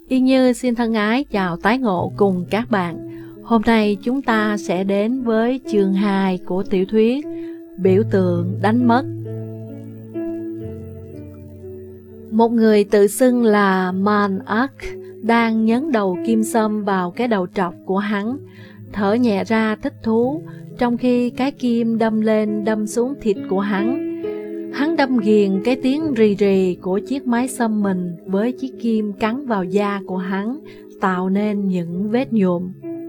Yên Như xin thân ái chào tái ngộ cùng các bạn. Hôm nay chúng ta sẽ đến với chương 2 của tiểu thuyết Biểu tượng đánh mất. Một người tự xưng là Man-Ark đang nhấn đầu kim xâm vào cái đầu trọc của hắn, thở nhẹ ra thích thú, trong khi cái kim đâm lên đâm xuống thịt của hắn. Hắn đâm ghiền cái tiếng rì rì của chiếc máy xăm mình với chiếc kim cắn vào da của hắn, tạo nên những vết nhuộm.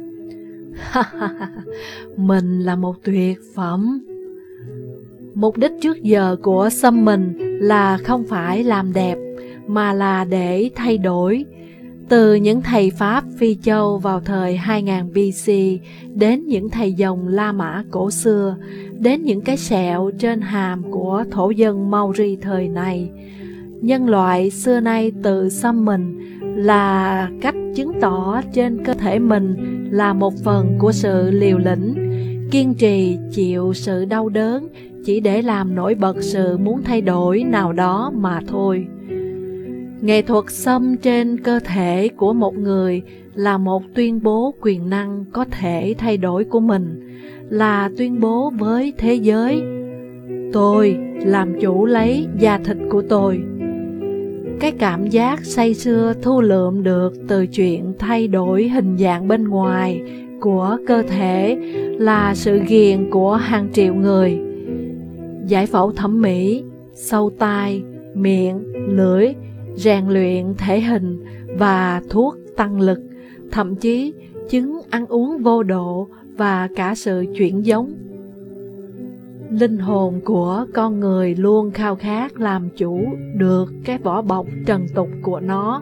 Mình là một tuyệt phẩm. Mục đích trước giờ của xăm mình là không phải làm đẹp, mà là để thay đổi. Từ những thầy Pháp Phi Châu vào thời 2000 BC đến những thầy dòng La Mã cổ xưa, đến những cái sẹo trên hàm của thổ dân Maori thời này. Nhân loại xưa nay tự xăm mình là cách chứng tỏ trên cơ thể mình là một phần của sự liều lĩnh, kiên trì chịu sự đau đớn chỉ để làm nổi bật sự muốn thay đổi nào đó mà thôi. Nghệ thuật xăm trên cơ thể của một người là một tuyên bố quyền năng có thể thay đổi của mình, là tuyên bố với thế giới: tôi làm chủ lấy da thịt của tôi. Cái cảm giác say sưa thu lượm được từ chuyện thay đổi hình dạng bên ngoài của cơ thể là sự ghiền của hàng triệu người. Giải phẫu thẩm mỹ, sâu tai, miệng, lưỡi, rèn luyện thể hình và thuốc tăng lực, thậm chí chứng ăn uống vô độ và cả sự chuyển giống. Linh hồn của con người luôn khao khát làm chủ được cái vỏ bọc trần tục của nó.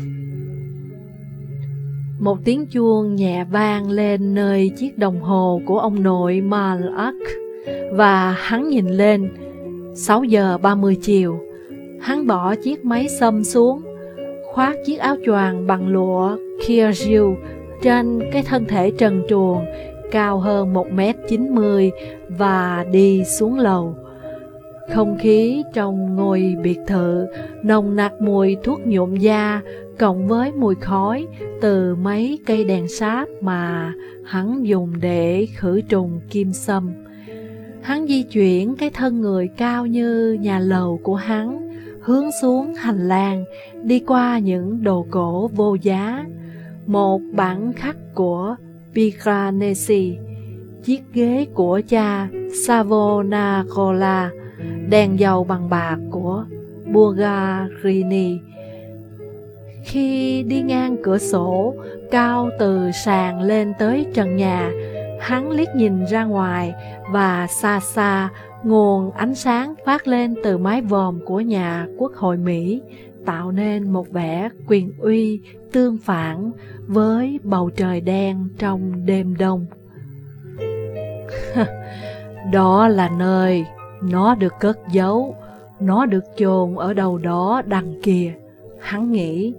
Một tiếng chuông nhẹ vang lên nơi chiếc đồng hồ của ông nội Man-Ark, và hắn nhìn lên. 6 giờ 30 chiều. Hắn bỏ chiếc máy xăm xuống, khoác chiếc áo choàng bằng lụa Kirghiz trên cái thân thể trần truồng cao hơn 1m90 và đi xuống lầu. Không khí trong ngôi biệt thự nồng nặc mùi thuốc nhuộm da cộng với mùi khói từ mấy cây đèn sáp mà hắn dùng để khử trùng kim xâm. Hắn di chuyển cái thân người cao như nhà lầu của hắn, hướng xuống hành lang, đi qua những đồ cổ vô giá, một bản khắc của Piranesi, chiếc ghế của cha Savonarola, đèn dầu bằng bạc của Bulgarini. Khi đi ngang cửa sổ cao từ sàn lên tới trần nhà, hắn liếc nhìn ra ngoài và xa xa nguồn ánh sáng phát lên từ mái vòm của nhà Quốc hội Mỹ, tạo nên một vẻ quyền uy tương phản với bầu trời đen trong đêm đông. Đó là nơi nó được cất giấu, nó được chôn ở đâu đó đằng kia, hắn nghĩ.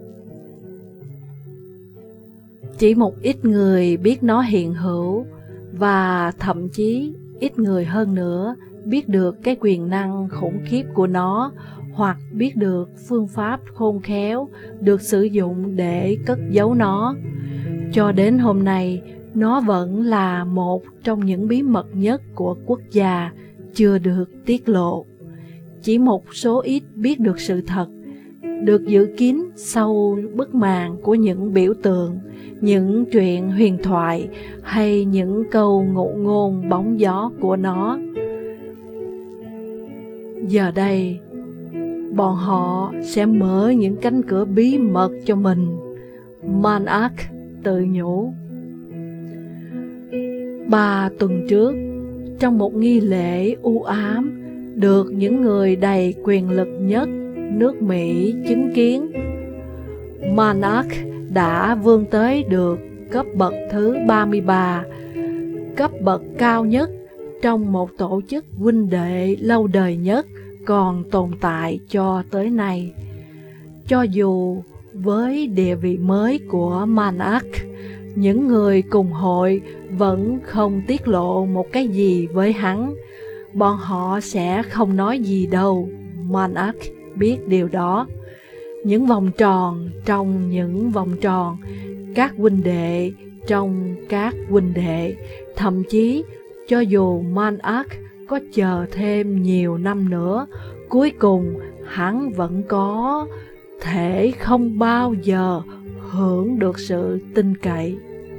Chỉ một ít người biết nó hiện hữu, và thậm chí ít người hơn nữa biết được cái quyền năng khủng khiếp của nó, hoặc biết được phương pháp khôn khéo được sử dụng để cất giấu nó. Cho đến hôm nay, nó vẫn là một trong những bí mật nhất của quốc gia chưa được tiết lộ. Chỉ một số ít biết được sự thật, được giữ kín sau bức màn của những biểu tượng, những chuyện huyền thoại hay những câu ngụ ngôn bóng gió của nó. Giờ đây, bọn họ sẽ mở những cánh cửa bí mật cho mình, Man-Ark tự nhủ. 3 tuần trước, trong một nghi lễ u ám được những người đầy quyền lực nhất nước Mỹ chứng kiến, Man-Ark đã vươn tới được cấp bậc thứ 33, cấp bậc cao nhất trong một tổ chức huynh đệ lâu đời nhất còn tồn tại cho tới nay. Cho dù với địa vị mới của Man-Ark, những người cùng hội vẫn không tiết lộ một cái gì với hắn. Bọn họ sẽ không nói gì đâu, Man-Ark biết điều đó. những vòng tròn trong những vòng tròn, các huynh đệ trong các huynh đệ. Thậm chí cho dù Monarch có chờ thêm nhiều năm nữa, cuối cùng hắn vẫn có thể không bao giờ hưởng được sự tin cậy.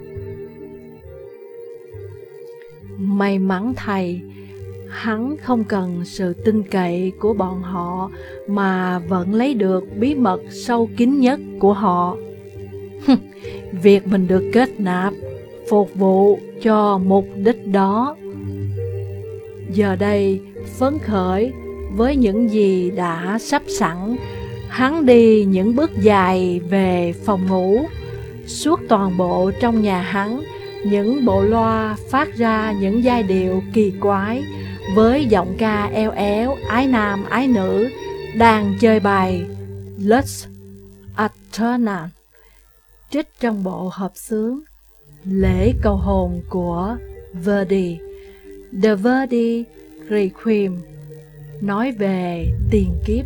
May mắn thay, hắn không cần sự tin cậy của bọn họ mà vẫn lấy được bí mật sâu kín nhất của họ. Việc mình được kết nạp, phục vụ cho mục đích đó. Giờ đây, phấn khởi với những gì đã sắp sẵn, hắn đi những bước dài về phòng ngủ. Suốt toàn bộ trong nhà hắn, những bộ loa phát ra những giai điệu kỳ quái, với giọng ca eo éo, ái nam ái nữ, đang chơi bài Lux Aeterna, trích trong bộ hợp xướng Lễ cầu hồn của Verdi, The Verdi Requiem, nói về tiền kiếp.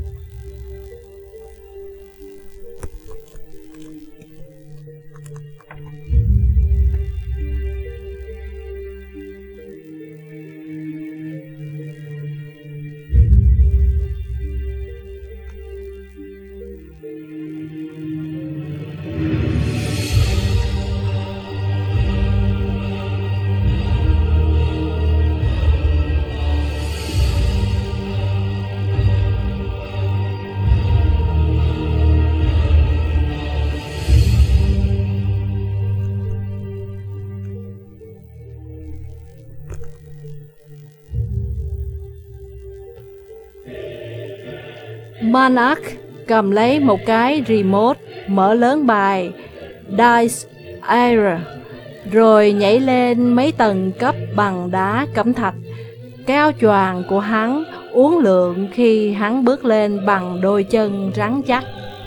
Monarch cầm lấy một cái remote, mở lớn bài Dice Era, rồi nhảy lên mấy tầng cấp bằng đá cẩm thạch. Cái áo choàng của hắn uốn lượn khi hắn bước lên bằng đôi chân rắn chắc.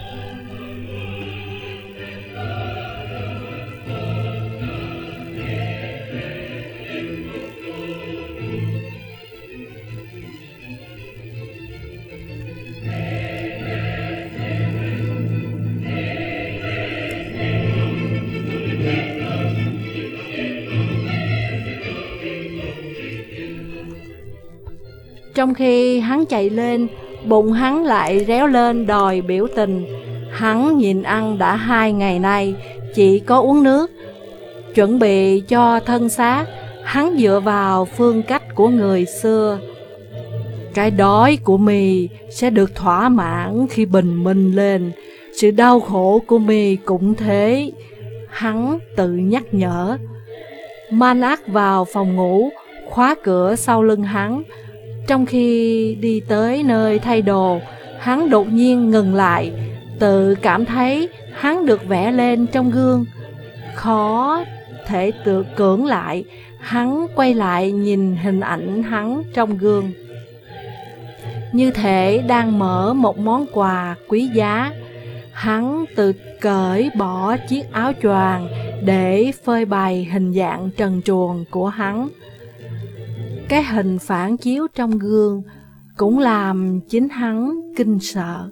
Trong khi hắn chạy lên, bụng hắn lại réo lên đòi biểu tình. Hắn nhịn ăn đã 2 ngày nay, chỉ có uống nước. Chuẩn bị cho thân xác, hắn dựa vào phương cách của người xưa. Cái đói của mì sẽ được thỏa mãn khi bình minh lên, sự đau khổ của mì cũng thế, hắn tự nhắc nhở. Monarch vào phòng ngủ, khóa cửa sau lưng hắn. Trong khi đi tới nơi thay đồ, hắn đột nhiên ngừng lại, tự cảm thấy hắn được vẽ lên trong gương. Khó thể tự cưỡng lại, hắn quay lại nhìn hình ảnh hắn trong gương, như thể đang mở một món quà quý giá. Hắn tự cởi bỏ chiếc áo choàng để phơi bày hình dạng trần truồng của hắn. Cái hình phản chiếu trong gương cũng làm chính hắn kinh sợ.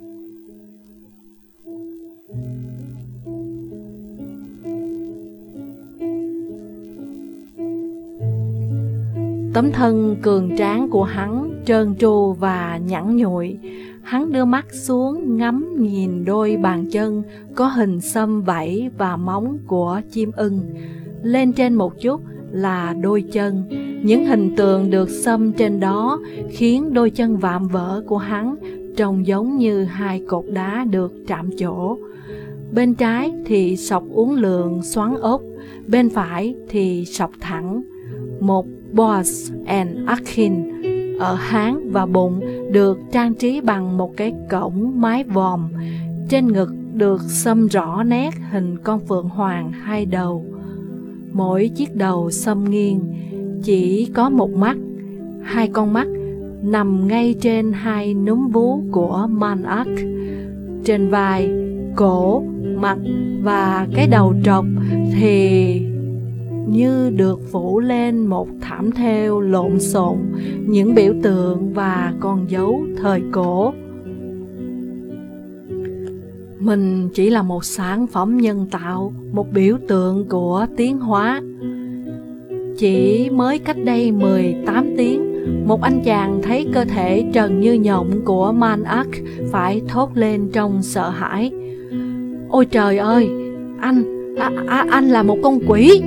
Tấm thân cường tráng của hắn trơn tru và nhẵn nhụi. Hắn đưa mắt xuống ngắm nhìn đôi bàn chân có hình xăm vảy và móng của chim ưng. Lên trên một chút là đôi chân. Những hình tượng được xăm trên đó khiến đôi chân vạm vỡ của hắn trông giống như 2 cột đá được chạm trổ. Bên trái thì sọc uốn lượn xoắn ốc, bên phải thì sọc thẳng. Một Boaz and Arkin ở háng và bụng được trang trí bằng một cái cổng mái vòm. Trên ngực được xăm rõ nét hình con phượng hoàng 2 đầu. Mỗi chiếc đầu xăm nghiêng, chỉ có một mắt. 2 con mắt nằm ngay trên 2 núm vú của Monarch. Trên vai, cổ, mặt và cái đầu trọc thì như được phủ lên một thảm thêu lộn xộn những biểu tượng và con dấu thời cổ. Mình chỉ là một sản phẩm nhân tạo, một biểu tượng của tiến hóa. Chỉ mới cách đây 18 tiếng, một anh chàng thấy cơ thể trần như nhộng của Man-Ark phải thốt lên trong sợ hãi. Ôi trời ơi, anh là một con quỷ.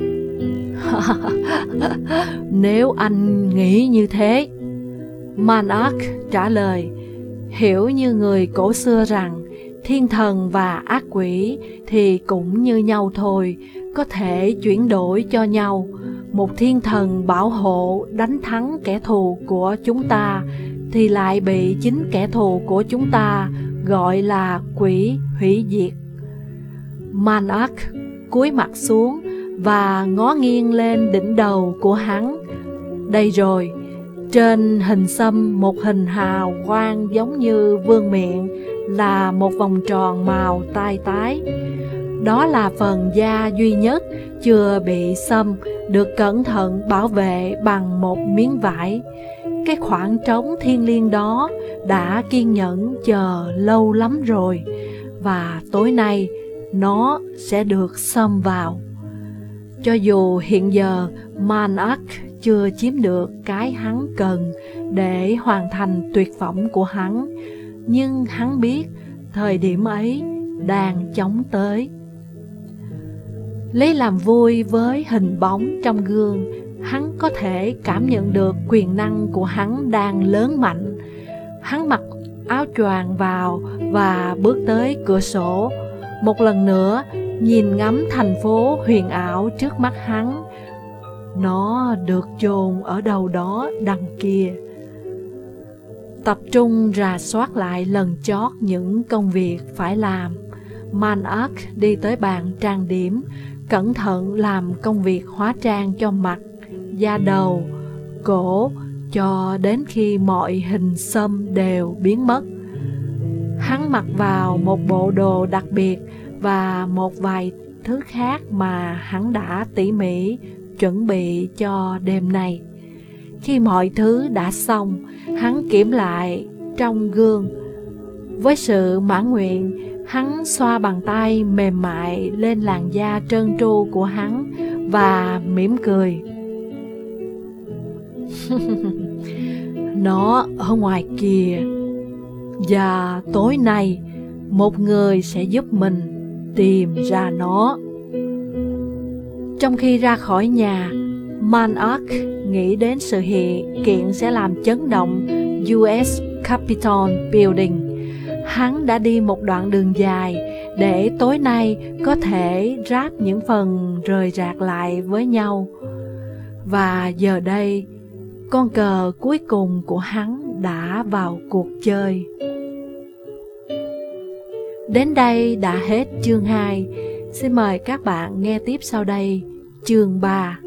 Nếu anh nghĩ như thế, Man-Ark trả lời, hiểu như người cổ xưa rằng thiên thần và ác quỷ thì cũng như nhau thôi, có thể chuyển đổi cho nhau. Một thiên thần bảo hộ đánh thắng kẻ thù của chúng ta thì lại bị chính kẻ thù của chúng ta gọi là quỷ hủy diệt. Man-Ark cúi mặt xuống và ngó nghiêng lên đỉnh đầu của hắn. Đây rồi, trên hình xăm một hình hào quang giống như vương miện là một vòng tròn màu tai tái. Đó là phần da duy nhất chưa bị xâm, được cẩn thận bảo vệ bằng một miếng vải. Cái khoảng trống thiêng liêng đó đã kiên nhẫn chờ lâu lắm rồi, và tối nay nó sẽ được xâm vào. Cho dù hiện giờ Man-Ark chưa chiếm được cái hắn cần để hoàn thành tuyệt phẩm của hắn, nhưng hắn biết thời điểm ấy đang chóng tới. Lấy làm vui với hình bóng trong gương, hắn có thể cảm nhận được quyền năng của hắn đang lớn mạnh. Hắn mặc áo choàng vào và bước tới cửa sổ, một lần nữa nhìn ngắm thành phố huyền ảo trước mắt hắn. Nó được chôn ở đâu đó đằng kia. Tập trung rà soát lại lần chót những công việc phải làm, Man-Ark đi tới bàn trang điểm, cẩn thận làm công việc hóa trang cho mặt, da đầu, cổ, cho đến khi mọi hình xăm đều biến mất. Hắn mặc vào một bộ đồ đặc biệt và một vài thứ khác mà hắn đã tỉ mỉ chuẩn bị cho đêm nay. Khi mọi thứ đã xong, hắn kiểm lại trong gương. Với sự mãn nguyện, hắn xoa bàn tay mềm mại lên làn da trơn tru của hắn và mỉm cười. Nó ở ngoài kia, và tối nay một người sẽ giúp mình tìm ra nó. Trong khi ra khỏi nhà, Man-Ark nghĩ đến sự hiện kiện sẽ làm chấn động US Capitol Building. Hắn đã đi một đoạn đường dài để tối nay có thể ráp những phần rời rạc lại với nhau. Và giờ đây, con cờ cuối cùng của hắn đã vào cuộc chơi. Đến đây đã hết chương 2. Xin mời các bạn nghe tiếp sau đây chương 3.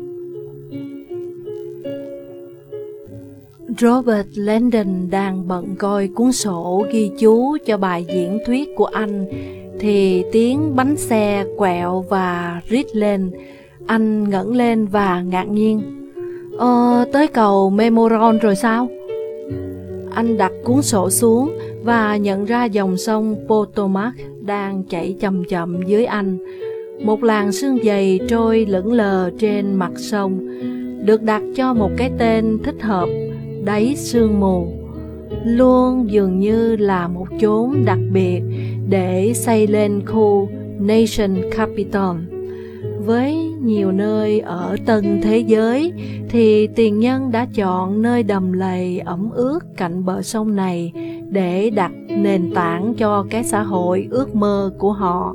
Robert Langdon đang bận coi cuốn sổ ghi chú cho bài diễn thuyết của anh thì tiếng bánh xe quẹo và rít lên. Anh ngẩng lên và ngạc nhiên. Tới cầu Memoron rồi sao? Anh đặt cuốn sổ xuống và nhận ra dòng sông Potomac đang chảy chậm chậm dưới anh. Một làn sương dày trôi lững lờ trên mặt sông, được đặt cho một cái tên thích hợp, đáy sương mù. Luôn dường như là một chốn đặc biệt để xây lên khu Nation Capital. Với nhiều nơi ở tân thế giới thì tiền nhân đã chọn nơi đầm lầy ẩm ướt cạnh bờ sông này để đặt nền tảng cho cái xã hội ước mơ của họ.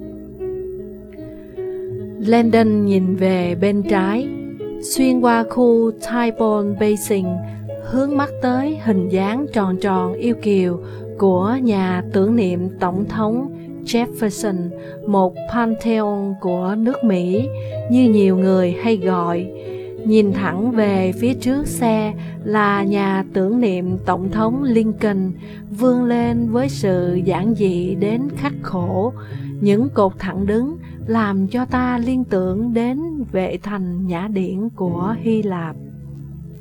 Langdon nhìn về bên trái, xuyên qua khu Typhoon Basin, hướng mắt tới hình dáng tròn tròn yêu kiều của nhà tưởng niệm Tổng thống Jefferson, một Pantheon của nước Mỹ, như nhiều người hay gọi. Nhìn thẳng về phía trước xe là nhà tưởng niệm Tổng thống Lincoln, vươn lên với sự giản dị đến khắc khổ. Những cột thẳng đứng làm cho ta liên tưởng đến vệ thành nhã điển của Hy Lạp.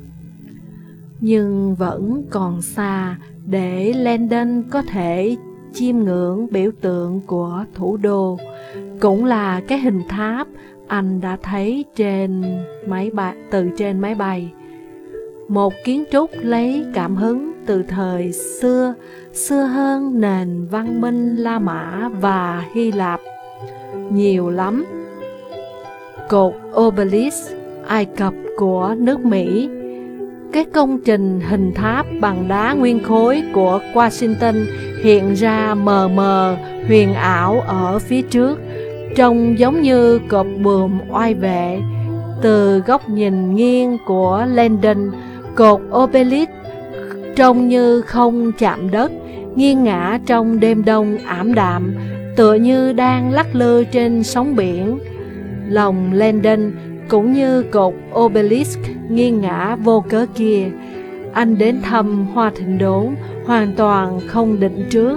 Nhưng vẫn còn xa để Langdon có thể chiêm ngưỡng biểu tượng của thủ đô, cũng là cái hình tháp anh đã thấy từ trên máy bay. Một kiến trúc lấy cảm hứng từ thời xưa, xưa hơn nền văn minh La Mã và Hy Lạp nhiều lắm. Cột Obelisk Ai Cập của nước Mỹ, cái công trình hình tháp bằng đá nguyên khối của Washington hiện ra mờ mờ, huyền ảo ở phía trước, trông giống như cột buồm oai vệ. Từ góc nhìn nghiêng của Landon, cột Obelisk trông như không chạm đất, nghiêng ngả trong đêm đông ảm đạm, tựa như đang lắc lư trên sóng biển. Lòng Landon cũng như cột Obelisk nghiêng ngả vô cớ kia, anh đến thăm Hoa Thịnh Đốn hoàn toàn không định trước.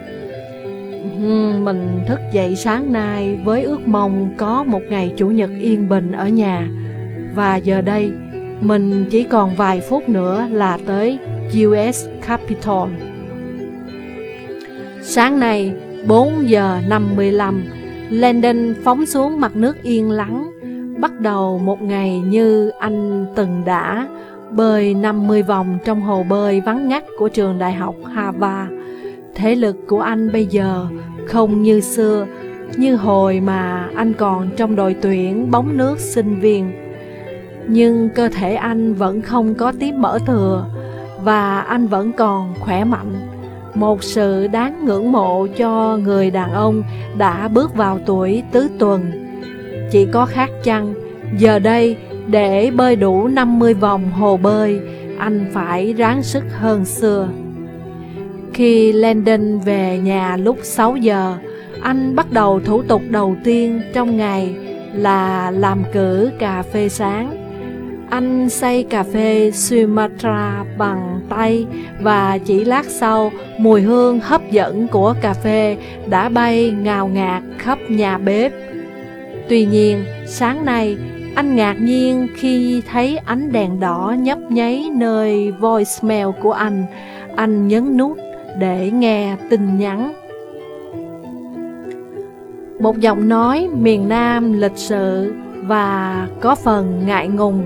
Mình thức dậy sáng nay với ước mong có một ngày Chủ nhật yên bình ở nhà, và giờ đây mình chỉ còn vài phút nữa là tới US Capitol. Sáng nay 4 giờ 55, Landon phóng xuống mặt nước yên lắng, bắt đầu một ngày như anh từng đã, bơi 50 vòng trong hồ bơi vắng ngắt của trường đại học Harvard. Thể lực của anh bây giờ không như xưa, như hồi mà anh còn trong đội tuyển bóng nước sinh viên. Nhưng cơ thể anh vẫn không có tí mỡ thừa, và anh vẫn còn khỏe mạnh. Một sự đáng ngưỡng mộ cho người đàn ông đã bước vào tuổi tứ tuần. Chỉ có khác chăng, giờ đây để bơi đủ 50 vòng hồ bơi, anh phải ráng sức hơn xưa. Khi Landon về nhà lúc 6 giờ, anh bắt đầu thủ tục đầu tiên trong ngày là làm cử cà phê sáng. Anh xay cà phê Sumatra bằng tay, và chỉ lát sau, mùi hương hấp dẫn của cà phê đã bay ngào ngạt khắp nhà bếp. Tuy nhiên, sáng nay, anh ngạc nhiên khi thấy ánh đèn đỏ nhấp nháy nơi voicemail của anh. Anh nhấn nút để nghe tin nhắn. Một giọng nói miền Nam lịch sự và có phần ngại ngùng.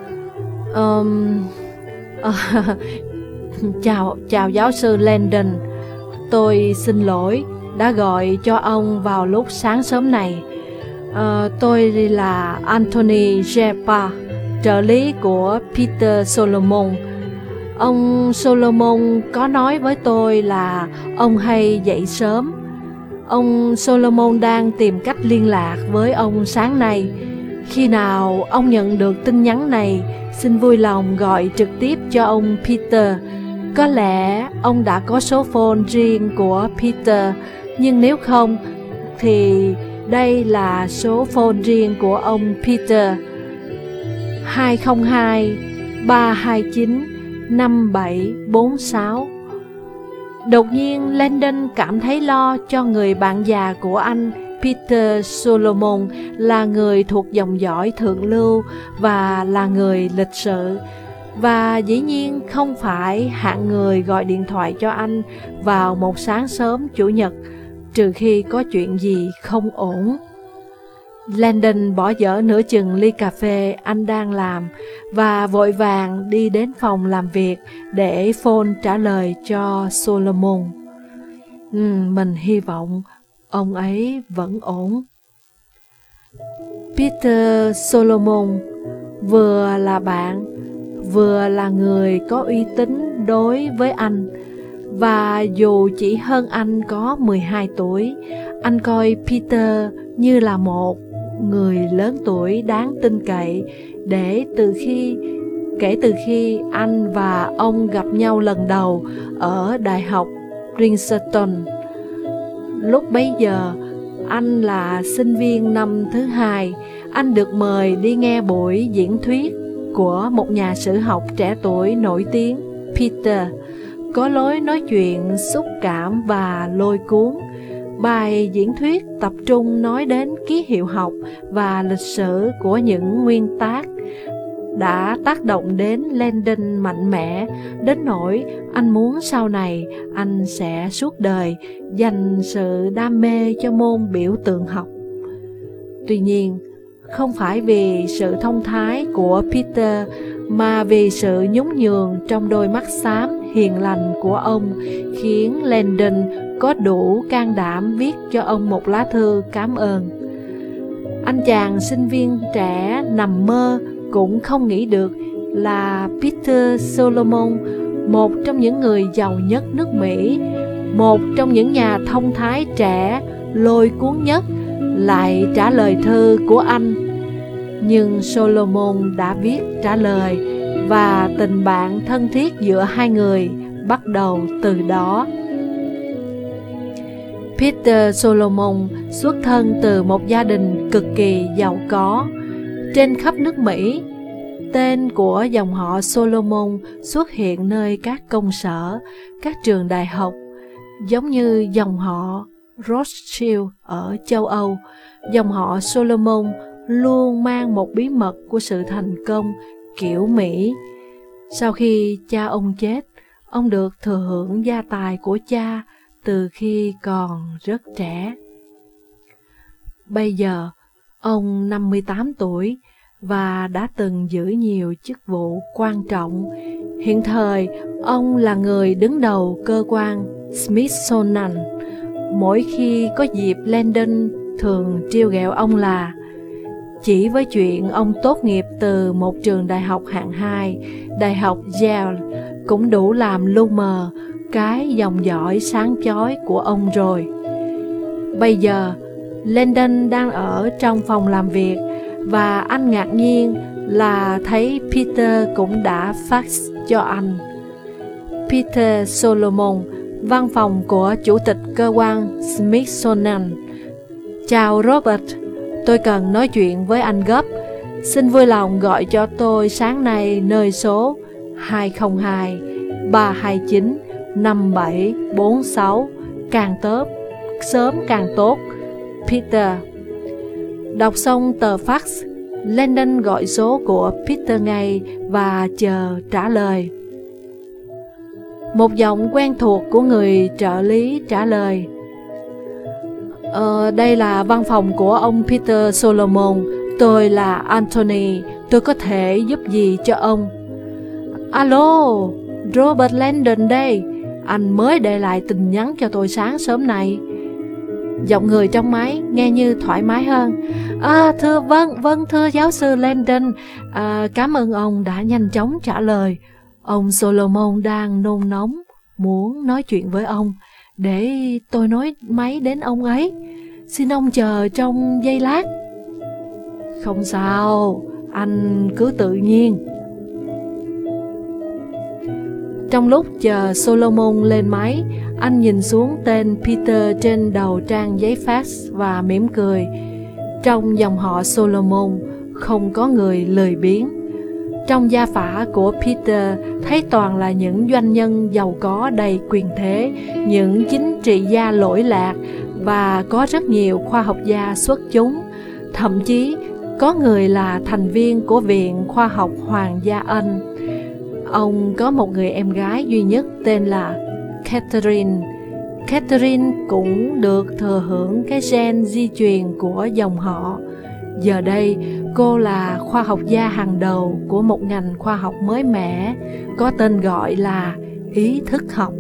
Chào giáo sư Landon, tôi xin lỗi đã gọi cho ông vào lúc sáng sớm này. Tôi là Anthony Jepa, trợ lý của Peter Solomon. Ông Solomon có nói với tôi là ông hay dậy sớm. Ông Solomon đang tìm cách liên lạc với ông sáng nay. Khi nào ông nhận được tin nhắn này, xin vui lòng gọi trực tiếp cho ông Peter. Có lẽ ông đã có số phone riêng của Peter, nhưng nếu không thì đây là số phone riêng của ông Peter: 202 329 5746. Đột nhiên Landon cảm thấy lo cho người bạn già của anh. Peter Solomon là người thuộc dòng dõi thượng lưu và là người lịch sự, và dĩ nhiên không phải hạng người gọi điện thoại cho anh vào một sáng sớm Chủ nhật, trừ khi có chuyện gì không ổn. Landon bỏ dở nửa chừng ly cà phê anh đang làm và vội vàng đi đến phòng làm việc để phone trả lời cho Solomon. Mình hy vọng ông ấy vẫn ổn. Peter Solomon vừa là bạn, vừa là người có uy tín đối với anh, và dù chỉ hơn anh có 12 tuổi, anh coi Peter như là một người lớn tuổi đáng tin cậy, kể từ khi anh và ông gặp nhau lần đầu ở Đại học Princeton. Lúc bấy giờ, anh là sinh viên năm thứ 2, anh được mời đi nghe buổi diễn thuyết của một nhà sử học trẻ tuổi nổi tiếng, Peter, có lối nói chuyện xúc cảm và lôi cuốn. Bài diễn thuyết tập trung nói đến ký hiệu học và lịch sử của những nguyên tác. đã tác động đến Landon mạnh mẽ, đến nỗi anh muốn sau này anh sẽ suốt đời dành sự đam mê cho môn biểu tượng học. Tuy nhiên, không phải vì sự thông thái của Peter, mà vì sự nhún nhường trong đôi mắt xám hiền lành của ông khiến Landon có đủ can đảm viết cho ông một lá thư cảm ơn. Anh chàng sinh viên trẻ nằm mơ cũng không nghĩ được là Peter Solomon, một trong những người giàu nhất nước Mỹ, một trong những nhà thông thái trẻ lôi cuốn nhất, lại trả lời thư của anh. Nhưng Solomon đã viết trả lời, và tình bạn thân thiết giữa hai người bắt đầu từ đó. Peter Solomon xuất thân từ một gia đình cực kỳ giàu có. Trên khắp nước Mỹ, tên của dòng họ Solomon xuất hiện nơi các công sở, các trường đại học, giống như dòng họ Rothschild ở châu Âu. Dòng họ Solomon luôn mang một bí mật của sự thành công kiểu Mỹ. Sau khi cha ông chết, ông được thừa hưởng gia tài của cha từ khi còn rất trẻ. Bây giờ, ông 58 tuổi và đã từng giữ nhiều chức vụ quan trọng. Hiện thời, ông là người đứng đầu cơ quan Smithsonian. Mỗi khi có dịp, Landon thường trêu ghẹo ông là chỉ với chuyện ông tốt nghiệp từ một trường đại học hạng 2, đại học Yale, cũng đủ làm lu mờ cái dòng dõi sáng chói của ông rồi. Bây giờ, Landon đang ở trong phòng làm việc, và anh ngạc nhiên là thấy Peter cũng đã fax cho anh. Peter Solomon, văn phòng của chủ tịch cơ quan Smithsonian. Chào Robert, tôi cần nói chuyện với anh gấp. Xin vui lòng gọi cho tôi sáng nay nơi số 202-329-5746, càng sớm càng tốt. Peter. Đọc xong tờ fax, Landon gọi số của Peter ngay và chờ trả lời. Một giọng quen thuộc của người trợ lý trả lời: đây là văn phòng của ông Peter Solomon. Tôi là Anthony. Tôi có thể giúp gì cho ông? Alo, Robert Landon đây. Anh mới để lại tin nhắn cho tôi sáng sớm này. Giọng người trong máy nghe như thoải mái hơn. Vâng, thưa giáo sư Landon. Cảm ơn ông đã nhanh chóng trả lời. Ông Solomon đang nôn nóng muốn nói chuyện với ông. Để tôi nói máy đến ông ấy. Xin ông chờ trong giây lát. Không sao, anh cứ tự nhiên. Trong lúc chờ Solomon lên máy, anh nhìn xuống tên Peter trên đầu trang giấy fax và mỉm cười. Trong dòng họ Solomon không có người lười biếng. Trong gia phả của Peter thấy toàn là những doanh nhân giàu có đầy quyền thế, những chính trị gia lỗi lạc, và có rất nhiều khoa học gia xuất chúng. Thậm chí có người là thành viên của Viện Khoa học Hoàng gia Anh. Ông có một người em gái duy nhất tên là Catherine. Catherine cũng được thừa hưởng cái gen di truyền của dòng họ. Giờ đây, cô là khoa học gia hàng đầu của một ngành khoa học mới mẻ, có tên gọi là ý thức học.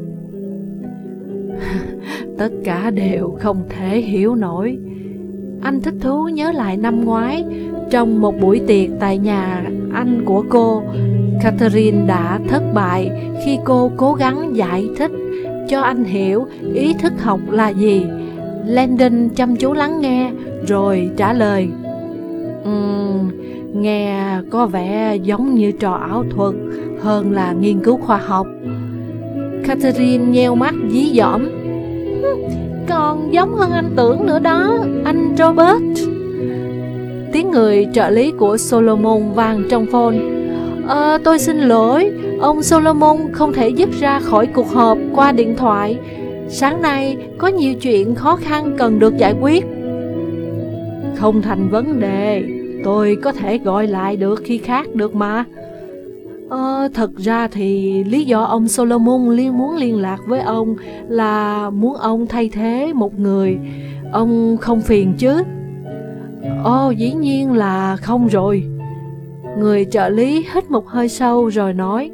Tất cả đều không thể hiểu nổi. Anh thích thú nhớ lại năm ngoái, trong một buổi tiệc tại nhà anh của cô, Catherine đã thất bại khi cô cố gắng giải thích cho anh hiểu ý thức học là gì. Landon chăm chú lắng nghe rồi trả lời: nghe có vẻ giống như trò ảo thuật hơn là nghiên cứu khoa học. Catherine nheo mắt dí dỏm: còn giống hơn anh tưởng nữa đó, anh Robert. Tiếng người trợ lý của Solomon vang trong phone. Tôi xin lỗi, ông Solomon không thể giúp ra khỏi cuộc họp qua điện thoại. Sáng nay có nhiều chuyện khó khăn cần được giải quyết. Không thành vấn đề, tôi có thể gọi lại được khi khác được mà. Thật ra thì lý do ông Solomon muốn liên lạc với ông là muốn ông thay thế một người. Ông không phiền chứ? Dĩ nhiên là không rồi. Người trợ lý hít một hơi sâu rồi nói: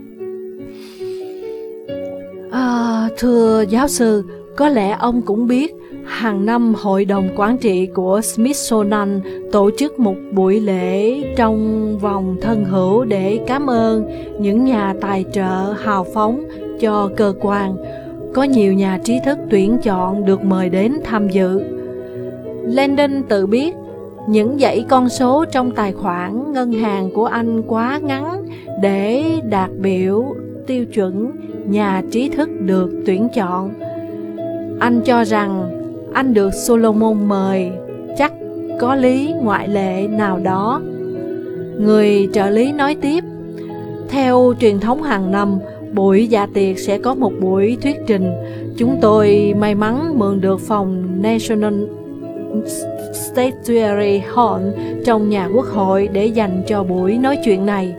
Thưa giáo sư, có lẽ ông cũng biết, hàng năm hội đồng quản trị của Smithsonian tổ chức một buổi lễ trong vòng thân hữu để cảm ơn những nhà tài trợ hào phóng cho cơ quan. Có nhiều nhà trí thức tuyển chọn được mời đến tham dự. Landon tự biết những dãy con số trong tài khoản ngân hàng của anh quá ngắn để đạt biểu tiêu chuẩn nhà trí thức được tuyển chọn. Anh cho rằng anh được Solomon mời chắc có lý ngoại lệ nào đó. Người trợ lý nói tiếp: theo truyền thống hàng năm, buổi dạ tiệc sẽ có một buổi thuyết trình. Chúng tôi may mắn mượn được phòng National Statuary Hall trong nhà quốc hội để dành cho buổi nói chuyện này.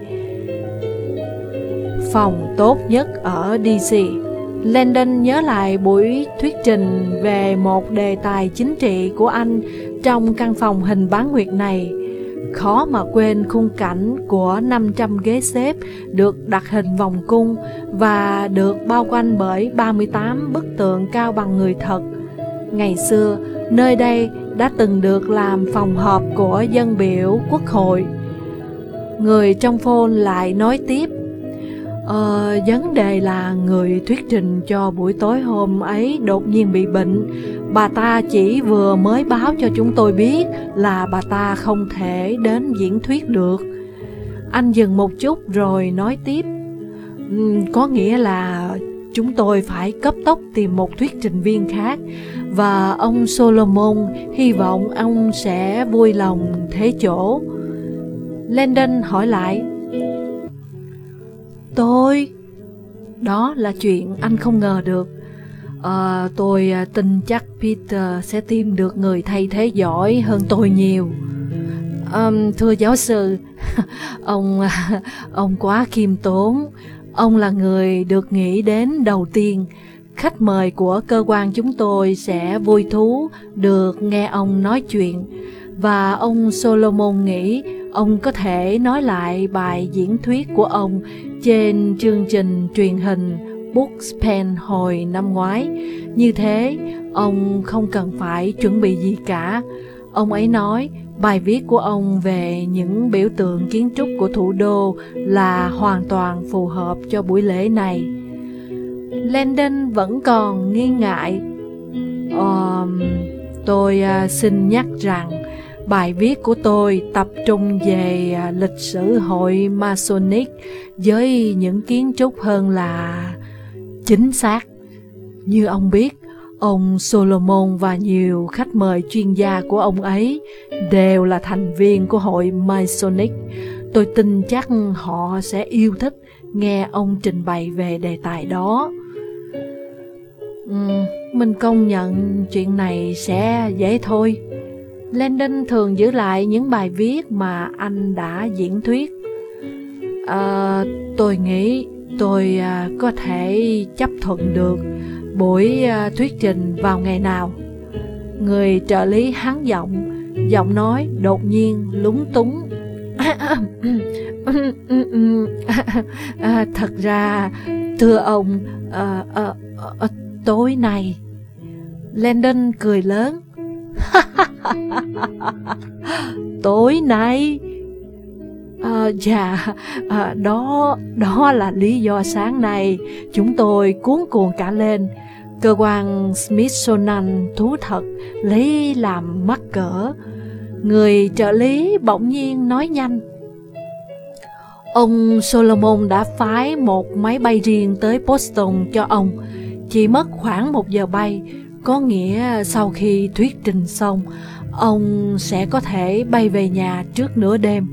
Phòng tốt nhất ở DC. Landon nhớ lại buổi thuyết trình về một đề tài chính trị của anh trong căn phòng hình bán nguyệt này. Khó mà quên khung cảnh của 500 ghế xếp được đặt hình vòng cung và được bao quanh bởi 38 bức tượng cao bằng người thật. Ngày xưa, nơi đây đã từng được làm phòng họp của dân biểu quốc hội. Người trong phone lại nói tiếp: vấn đề là người thuyết trình cho buổi tối hôm ấy đột nhiên bị bệnh. Bà ta chỉ vừa mới báo cho chúng tôi biết là bà ta không thể đến diễn thuyết được. Anh dừng một chút rồi nói tiếp: có nghĩa là chúng tôi phải cấp tốc tìm một thuyết trình viên khác, và ông Solomon hy vọng ông sẽ vui lòng thế chỗ. Landon hỏi lại: Đó là chuyện anh không ngờ được. Tôi tin chắc Peter sẽ tìm được người thay thế giỏi hơn tôi nhiều. Thưa giáo sư, ông quá khiêm tốn. Ông là người được nghĩ đến đầu tiên. Khách mời của cơ quan chúng tôi sẽ vui thú được nghe ông nói chuyện, và ông Solomon nghĩ ông có thể nói lại bài diễn thuyết của ông trên chương trình truyền hình Bookspan hồi năm ngoái. Như thế, ông không cần phải chuẩn bị gì cả. Ông ấy nói bài viết của ông về những biểu tượng kiến trúc của thủ đô là hoàn toàn phù hợp cho buổi lễ này. Landon vẫn còn nghi ngại. Tôi xin nhắc rằng bài viết của tôi tập trung về lịch sử hội Masonic với những kiến trúc hơn là chính xác. Như ông biết, ông Solomon và nhiều khách mời chuyên gia của ông ấy đều là thành viên của hội Masonic. Tôi tin chắc họ sẽ yêu thích nghe ông trình bày về đề tài đó. Mình công nhận chuyện này sẽ dễ thôi. Landon thường giữ lại những bài viết mà anh đã diễn thuyết. Tôi nghĩ tôi có thể chấp thuận được buổi thuyết trình vào ngày nào. Người trợ lý hắng giọng, giọng nói đột nhiên lúng túng. Thật ra, thưa ông, tối nay. Landon cười lớn. Tối nay? Đó là lý do sáng nay chúng tôi cuống cuồng cả lên. Cơ quan Smithsonian thú thật lấy làm mắc cỡ. Người trợ lý bỗng nhiên nói nhanh: ông Solomon đã phái một máy bay riêng tới Boston cho ông. Chỉ mất khoảng 1 giờ bay, có nghĩa sau khi thuyết trình xong, ông sẽ có thể bay về nhà trước nửa đêm.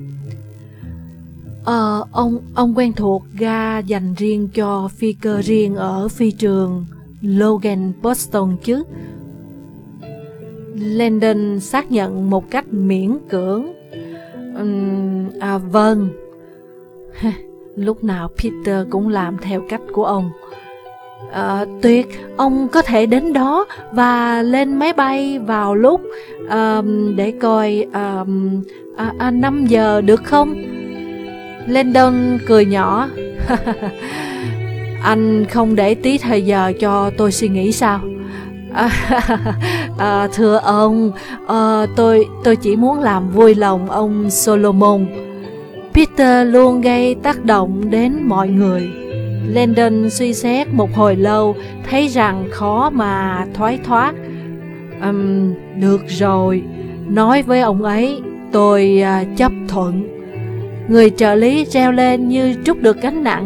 Ông quen thuộc ga dành riêng cho phi cơ riêng ở phi trường Logan, Boston chứ? Landon xác nhận một cách miễn cưỡng. Vâng. Lúc nào Peter cũng làm theo cách của ông. Tuyệt, ông có thể đến đó và lên máy bay vào lúc để coi 5 giờ được không? Landon cười nhỏ. Anh không để tí thời giờ cho tôi suy nghĩ sao? Thưa ông, tôi chỉ muốn làm vui lòng ông Solomon. Peter luôn gây tác động đến mọi người. Landon suy xét một hồi lâu, thấy rằng khó mà thoái thoát. Được rồi, nói với ông ấy, tôi chấp thuận. Người trợ lý reo lên như trút được gánh nặng.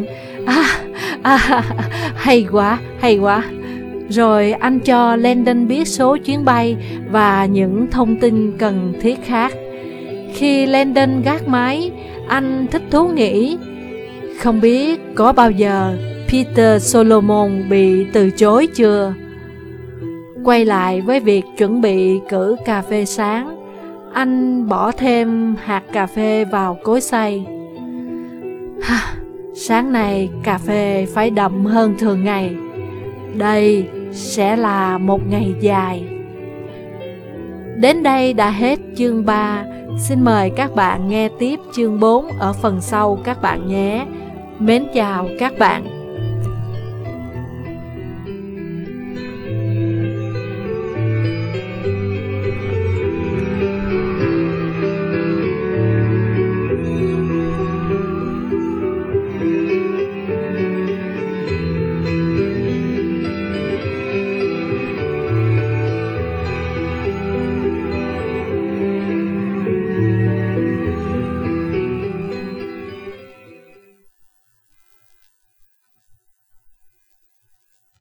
Hay quá, hay quá. Rồi anh cho Landon biết số chuyến bay và những thông tin cần thiết khác. Khi Landon gác máy, anh thích thú nghĩ, không biết có bao giờ Peter Solomon bị từ chối chưa? Quay lại với việc chuẩn bị cử cà phê sáng, anh bỏ thêm hạt cà phê vào cối xay. Sáng nay cà phê phải đậm hơn thường ngày. Đây sẽ là một ngày dài. Đến đây đã hết chương 3. Xin mời các bạn nghe tiếp chương 4 ở phần sau các bạn nhé. Mến chào các bạn.